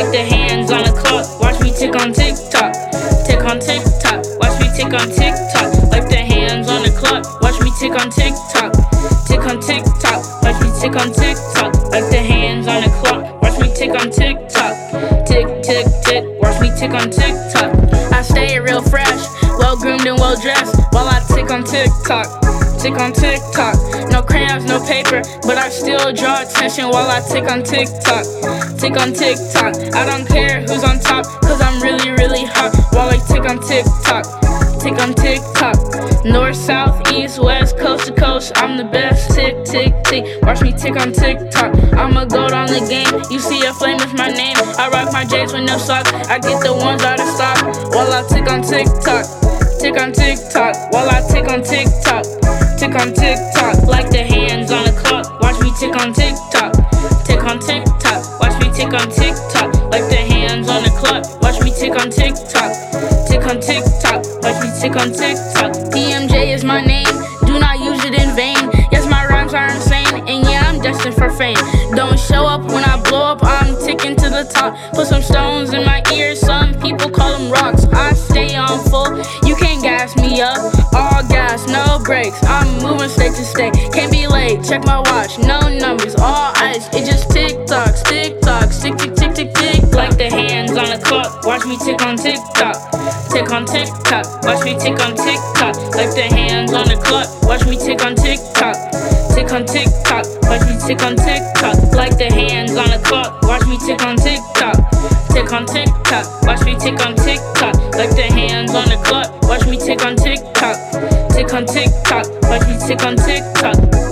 like the hands on the clock. Watch me tick on TikTok, tick on TikTok. Watch me tick on TikTok, like the hands on the clock. Watch me tick on TikTok, tick on TikTok. Watch me tick on TikTok, like the hands on the clock. Watch me tick on TikTok, tick tick tick. Watch me tick on TikTok. I stay real fresh, well groomed and well dressed, while I tick on TikTok, tick on TikTok. No crayons, no paper, but I still draw attention while I tick on TikTok, tick on TikTok. I don't care who's on top, cause I'm really, really hot while I tick on TikTok, tick on TikTok. North, south, east, west, coast to coast, I'm the best. Tick, tick, tick. Watch me tick on TikTok. I'm a goat on the game. You see a flame is my name. I rock my J's with no socks. I get the ones out of stock while I tick on TikTok, tick on TikTok. While I tick on TikTok, tick on TikTok. Like the hands on the clock. Watch me tick on TikTok, tick on TikTok. Watch me tick on TikTok. Like the hands on the clock. Watch me tick on TikTok, tick on TikTok. Watch me tick on TikTok. DMJ is my name, do not use it in vain. Yes, my rhymes are insane, and yeah, I'm destined for fame. Don't show up when I blow up, I'm ticking to the top. Put some stones in my ears, some people call them rocks. I stay on full, you can't gas me up. All gas, no brakes, I'm moving state to state. Can't be late, check my watch, no numbers, all ice. It just tick-tocks, tick-tocks, tick-tick-tick-tick-tick. Like the hands on the clock, watch me tick on TikTok, tick on TikTok. Watch me tick on TikTok, like the hands on the clock. Watch me tick on TikTok, tick on TikTok. Watch me tick on TikTok, like the hands on the clock. Watch me tick on TikTok, tick on TikTok. Watch me tick on TikTok, like the hands on the clock. Watch me tick on TikTok, tick on TikTok. Watch me tick on TikTok.